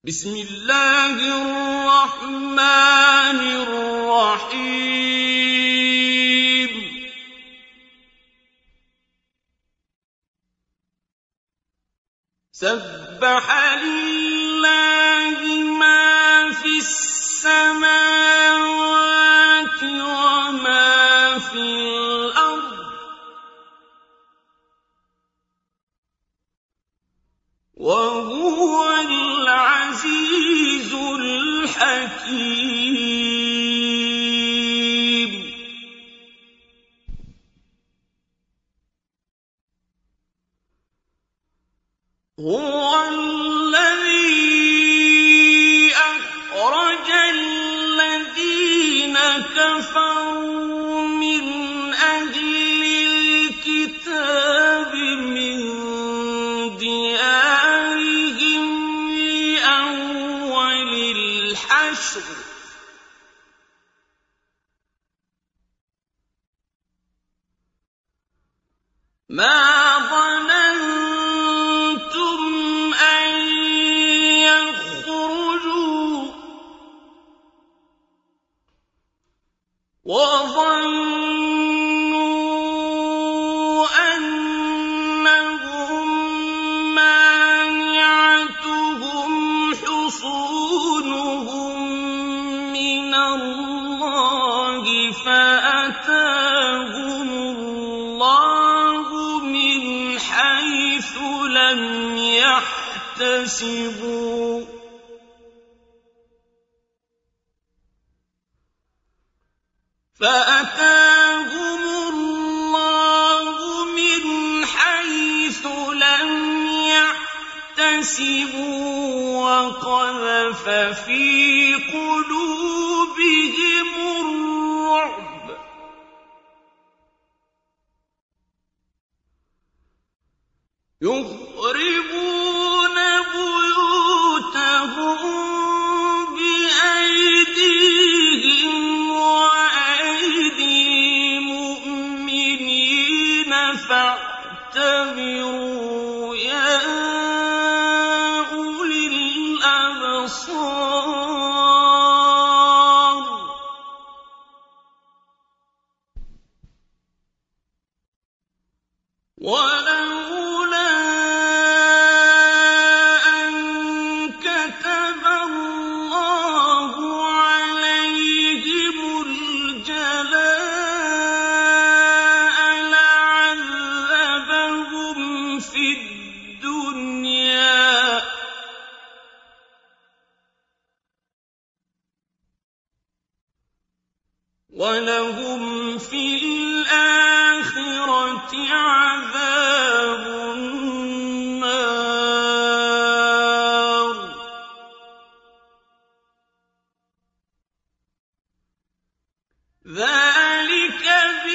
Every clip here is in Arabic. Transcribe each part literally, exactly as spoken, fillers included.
بسم الله الرحمن الرحيم سبح لله ما في السماوات وما في الأرض وهو العزيز الحكيم هو الذي أخرج الذين كفروا من أهل الكتاب من ديارهم لأول الحشر ما ظننتم أن يخرجوا وظنوا أنهم مانعتهم حصونهم من الله فأتاهم الله من حيث لم يحتسبوا فأتاهم الله من حيث لم يحتسبوا وقذف في قلوبهم الرعب يخربون بيوتهم بأيديهم وأيدي المؤمنين فاعتبروا يا أولي الأبصار ولولا أن كتب الله عليهم الجلاء لعذبهم في الدنيا ولهم في الآخرة عذاب النار ذلك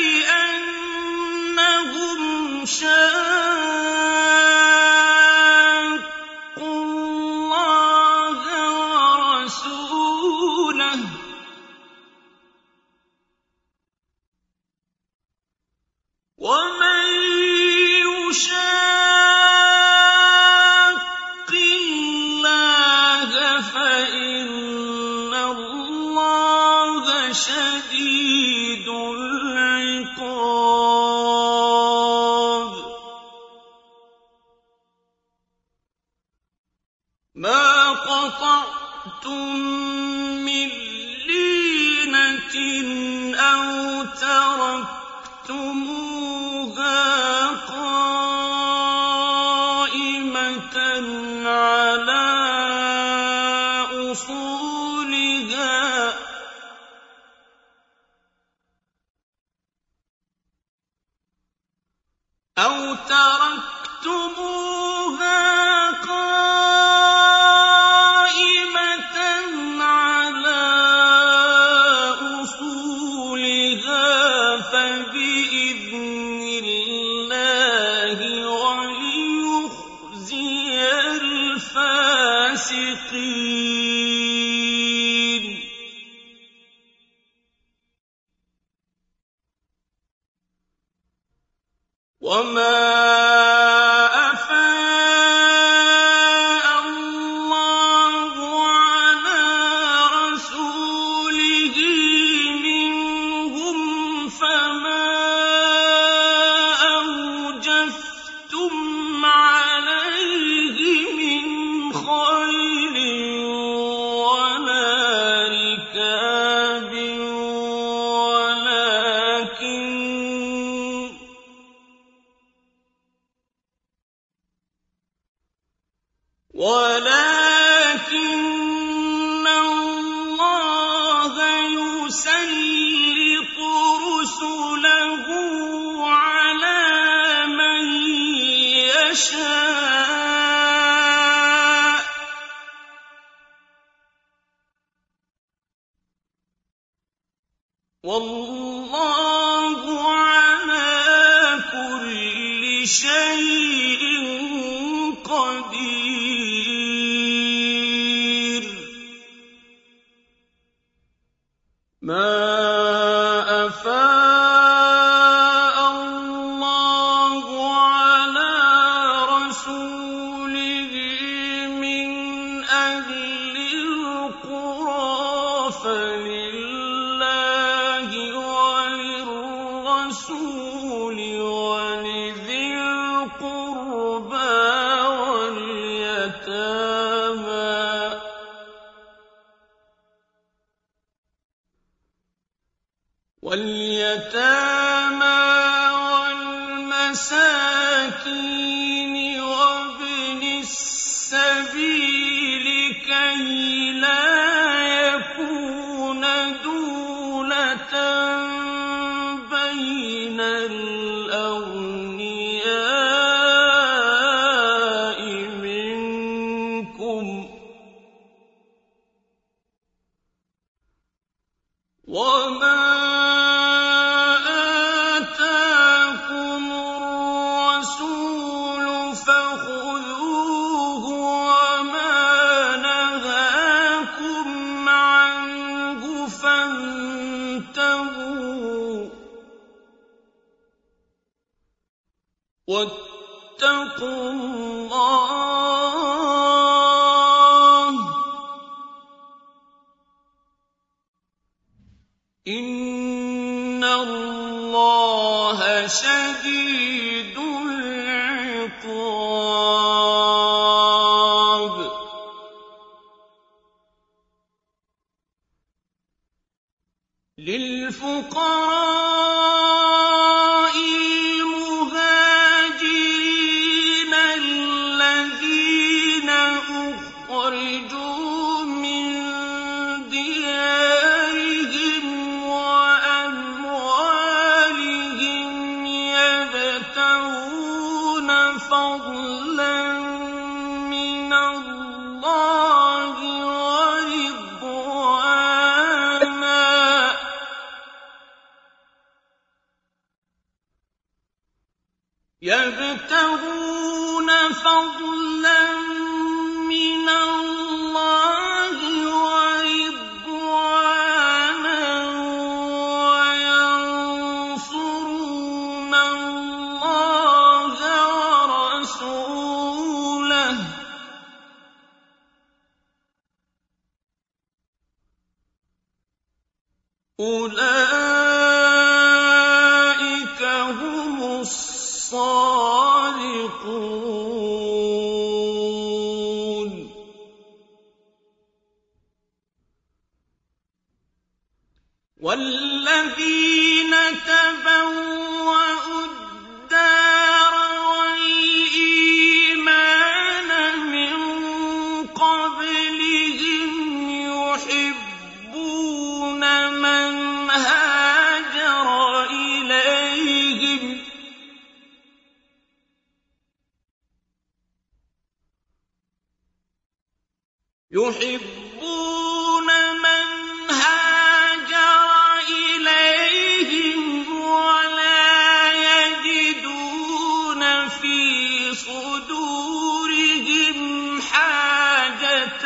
بأنهم شاقوا الله ورسوله ومن يشاق الله فإن الله شديد العقاب ما قطعتم من لينة أو تركتموها قائمة على أصولها أو تركتموها قائمة على أصولها فبإذن الله وليخزي الفاسقين وما أفاء الله خيل ولا ركاب ولكن ولكن الله يسلط رسله على من يشاء والله على كل شيء قدير. ما أفاء الله على رسوله من أهل القرى فلله وللرسول ولذي القربى واليتامى واليتامى والمساكين وابن السبيل كي لا يكون دولة بين الأغنياء منكم وما آتاكم الرسول فخذوه وما نهاكم عنه فانتهوا واتقوا الله إن الله شديد العقاب. للفقراء المهاجرين الذين أخرجوا من ديارهم وأموالهم يبتغون فضلا من الله ورضوانا يبتغون فضلا من الله ورضوانا وينصرون الله ورسوله أولئك هم الصادقون. والذين تبوأوا الدار والإيمان من قبلهم يحبون من هاجر إليهم يحبون من هاجر إليهم ولا يجدون في صدورهم حاجة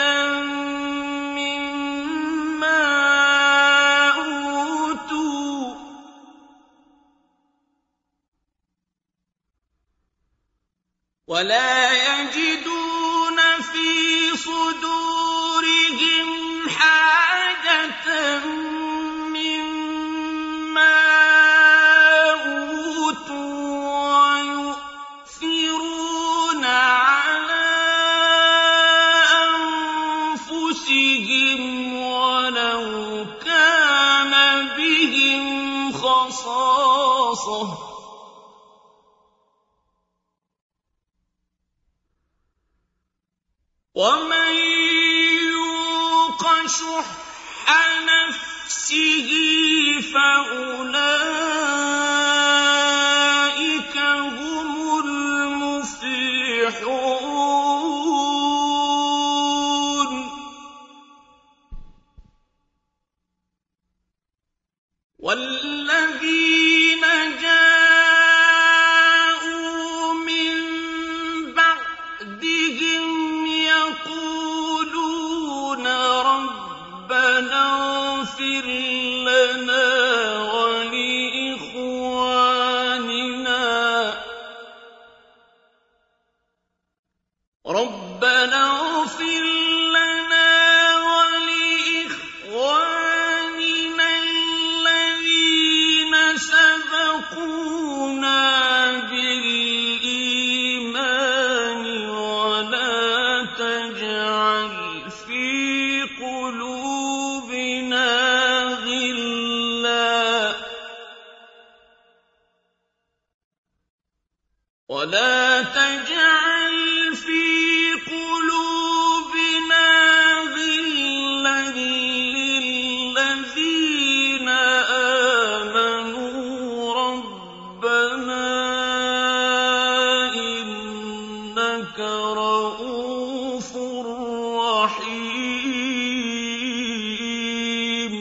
مما أوتوا ولا يجدون في صدورهم حاجة مما أوتوا ويؤثرون على أنفسهم ولو كان بهم خصاصة ومن يوق شح نفسه فأولئك هم المفلحون والذين جاءوا من بعدهم يقولون ربنا اغفر لنا ولإخواننا ربنا اغفر لنا ولإخواننا الذين سبقونا بالإيمان ولا تجعل في قلوبنا غلا ولا تجعل في قلوبنا غلا للذين آمنوا ربنا إنك رؤوف رحيم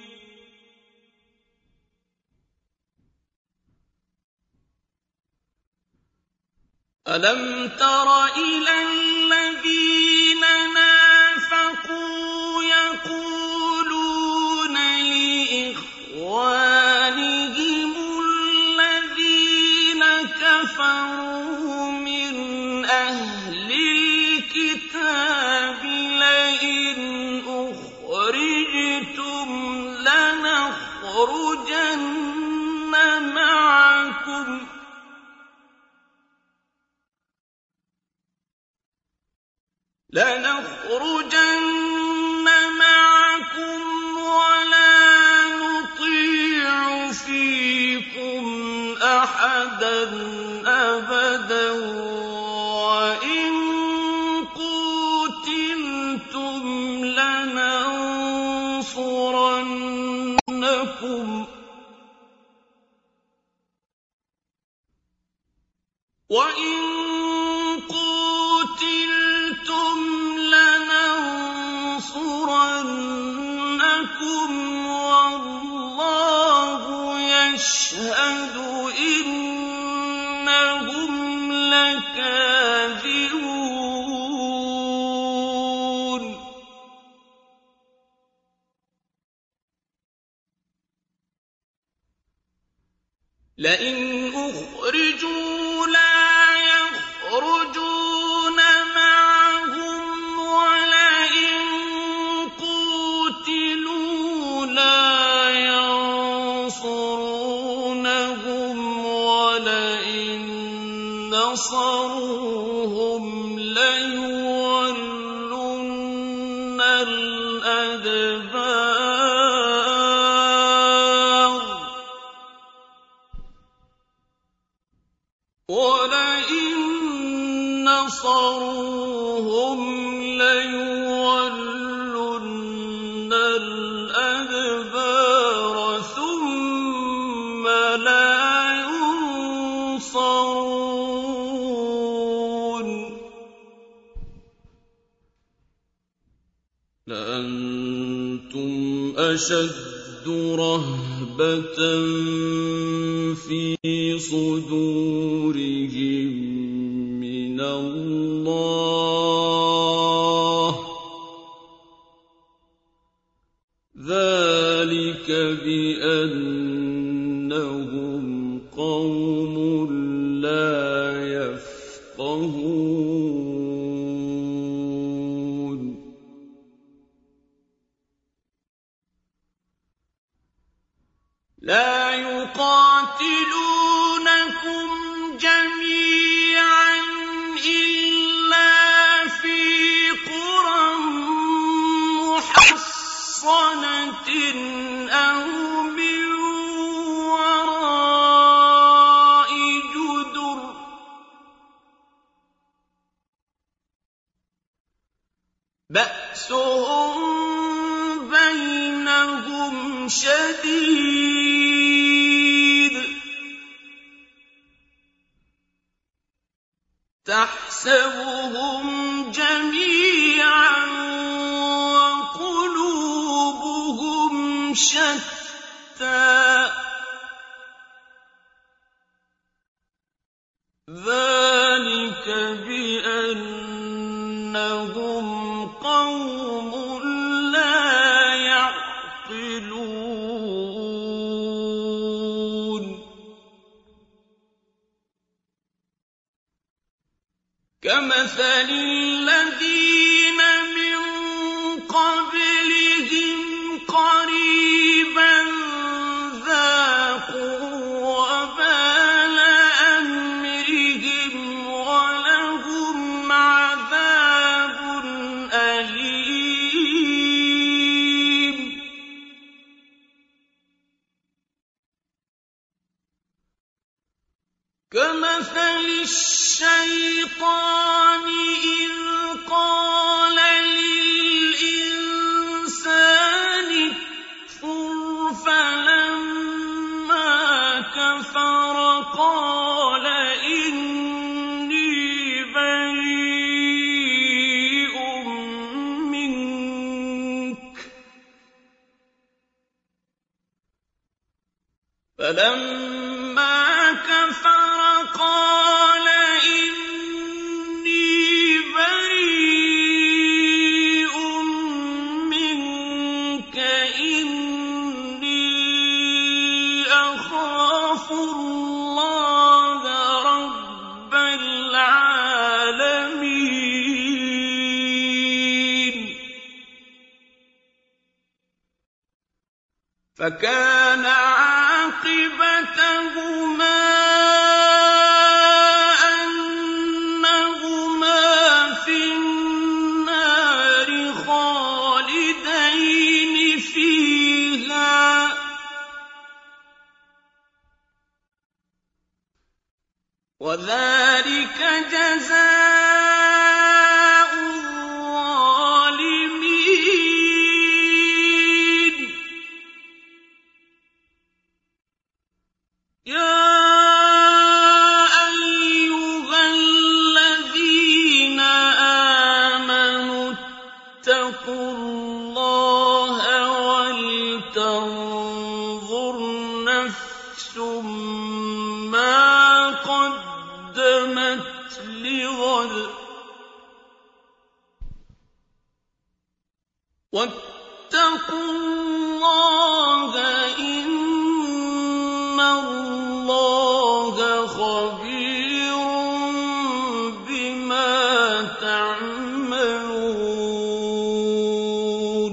ألم تر إلى الذين نافقوا يقولون لإخوانهم الذين كفروا من أهل الكتاب لئن أخرجتم لنخرجن معكم لنخرجن معكم ولا نطيع فيكم أحدا أبدا وإن قوتلتم لننصرنكم وإن قوتلتم لننصرنكم والله يشهد إنهم لكاذبون لئن أخرجوا لا يخرجون معهم ولئن قوتلوا لا ينصرونهم ولئن نصروهم ليولن الأدبار ولئن نصروهم ليولن الأدبار ثم لا ينصرون لأنتم أشد رهبة في صدورهم من الله ذلك بأنهم قوم لا يفقهون لا يقاتلونكم جميعا إلا في قرى أَوْ مِن وَرَاءِ جُدُرٍ ۚ بَأْسُهُم بَيْنَهُمْ شَدِيدٌ ۚ تَحْسَبُهُمْ جَمِيعًا وَقُلُوبُهُمْ شَتَّىٰ ۚ ذَٰلِكَ بِأَنَّهُمْ قَوْمٌ لَّا يَعْقِلُونَ كَمَثَلِ الَّذِينَ مِن قَبْلِهِمْ قَرِيبًا ذَاقُوا وَبَالَ أَمْرِهِمْ وَلَهُمْ عَذَابٌ أَلِيمٌ كَمَثَلِ الشَّيْطَانِ إِذْ قَالَ لِلْإِنسَانِ اكْفُرْ فَلَمَّا كَفَرَ قَالَ إِنِّي بَرِيءٌ مِّنكَ فَلَمَّا كَفَرَ قَالَ إِنِّي بَرِيءٌ مِّنكَ إِنِّي أَخَافُ اللَّهَ رَبَّ الْعَالَمِينَ فَكَانَ عَاقِبَتَهُمَا أَنَّهُمَا فِي النَّارِ خَالِدَيْنِ فِيهَا ۚ وَذَٰلِكَ جَزَاءُ الظَّالِمِينَ يَا أَيُّهَا الَّذِينَ آمَنُوا اتَّقُوا اللَّهَ وَلْتَنظُرْ نَفْسٌ مَّا قَدَّمَتْ لِغَدٍ ۖ وَاتَّقُوا اللَّهَ إِنَّ اللَّهَ خَبِيرٌ بِمَا تَعْمَلُونَ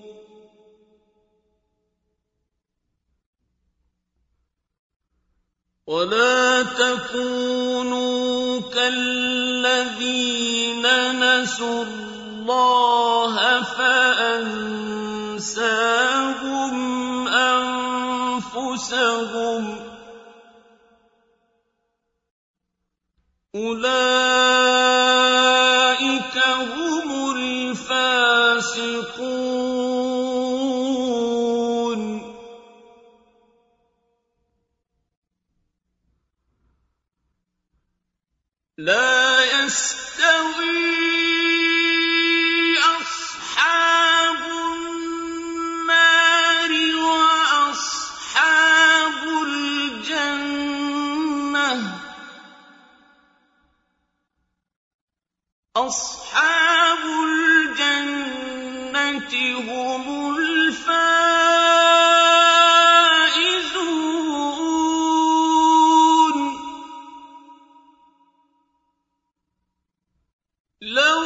وَلَا تَكُونُوا كَالَّذِينَ نَسُوا اللَّهَ فَأَنسَاهُمْ أَنفُسَهُمْ ۚ أُولَٰئِكَ هُمُ الْفَاسِقُونَ لَا يَسْتَوِي أَصْحَابُ النَّارِ وَأَصْحَابُ الْجَنَّةِ ۚ أَصْحَابُ الْجَنَّةِ هُمُ الْفَائِزُونَ لَوْ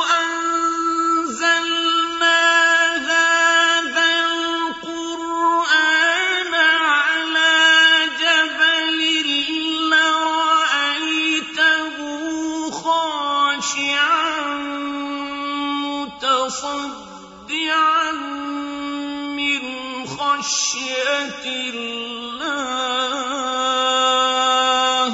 أَنزَلْنَا هَٰذَا الْقُرْآنَ عَلَىٰ جَبَلٍ لَّرَأَيْتَهُ خَاشِعًا مُّتَصَدِّعًا مِّنْ خشية الله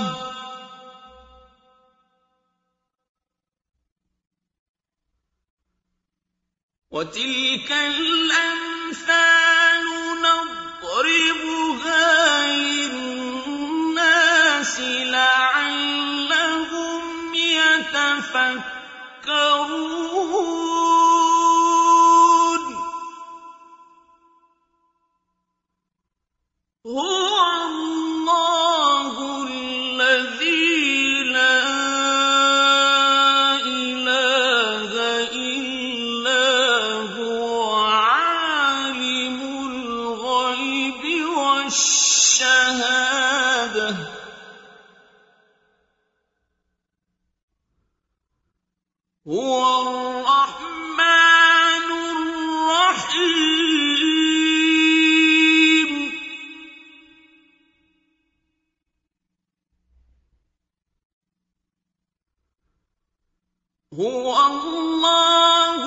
وتلك الأمثال نضربها للناس لعلهم يتفكرون هو الله الذي لا إله إلا هو عالم الغيب والشهادة هو الرحمن الرحيم هو الله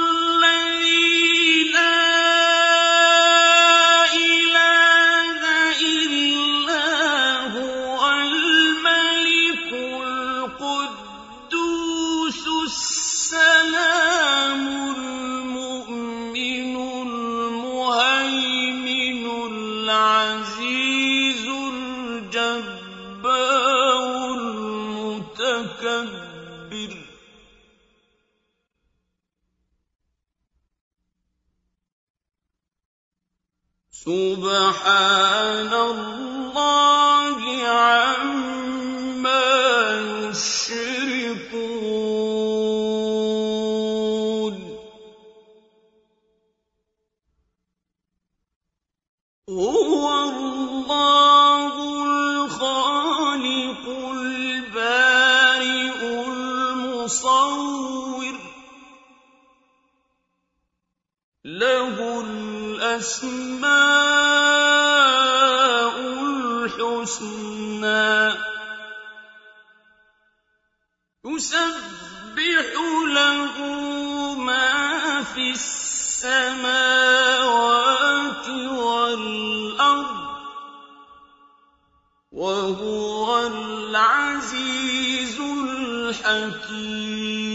الذي لا إله إلا هو الملك القدوس السلام المؤمن المهيمن العزيز الجبار المتكبر سبحان الله عما يشركون هو الله الخالق البارئ المصور له الأسماء الحسنى يسبح له ما في السماوات والأرض وهو العزيز الحكيم